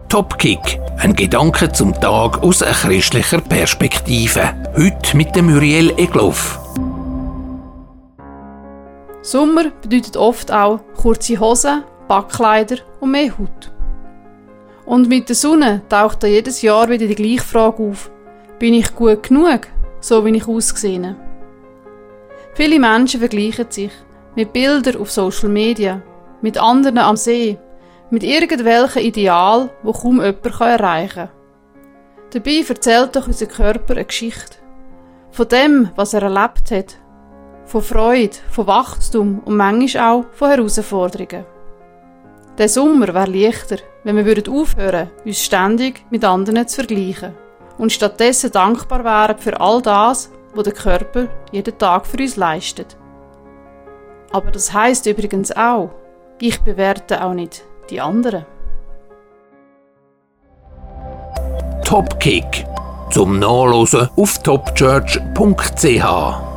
Topkick, ein Gedanke zum Tag aus einer christlicher Perspektive. Heute mit dem Muriel Egloff. Sommer bedeutet oft auch kurze Hosen, Backkleider und mehr Haut. Und mit der Sonne taucht da jedes Jahr wieder die gleiche Frage auf. Bin ich gut genug, so wie ich aussehe? Viele Menschen vergleichen sich mit Bildern auf Social Media, mit anderen am See, mit irgendwelchen Idealen, die kaum jemand erreichen kann. Dabei erzählt doch unser Körper eine Geschichte. Von dem, was er erlebt hat. Von Freude, von Wachstum und manchmal auch von Herausforderungen. Der Sommer wäre leichter, wenn wir aufhören, uns ständig mit anderen zu vergleichen und stattdessen dankbar wären für all das, was der Körper jeden Tag für uns leistet. Aber das heisst übrigens auch, ich bewerte auch nicht die anderen. Topkick zum Nachlesen auf topchurch.ch